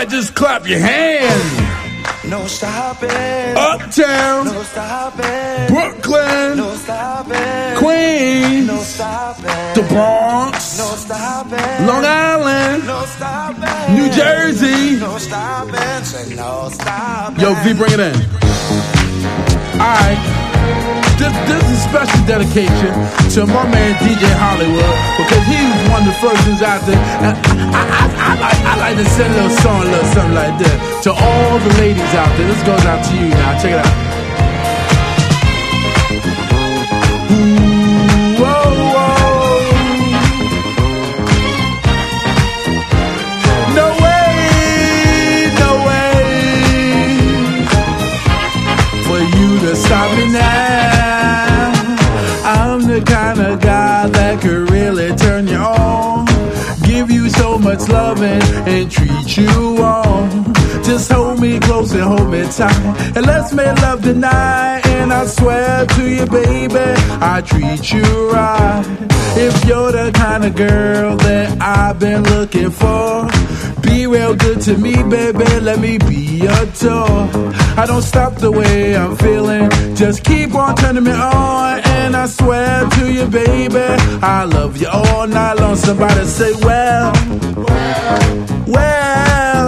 Everybody just clap your hands. No stopping. Uptown. No stopping. Brooklyn. No stopping. Queens. No stopping. The Bronx. No stopping. Long Island. No stopping. New Jersey. No stopping. Say no stopping. Yo, V, bring it in. Alright. This is a special dedication to my man DJ Hollywood, because he was one of the first ones out there. And I like to send a little song, a little something like that to all the ladies out there. This goes out to you now. Check it out. Ooh, whoa, whoa. No way, no way for you to stop me now. I'm the kind of guy that could really turn you on, give you so much loving and treat you on. Just hold me close and hold me tight, and let's make love tonight. And I swear to you, baby, I treat you right. If you're the kind of girl that I've been looking for, be real good to me, baby, let me be your toy. I don't stop the way I'm feeling, just keep on turning me on. And I swear to you, baby, I love you all night long. Somebody say, well,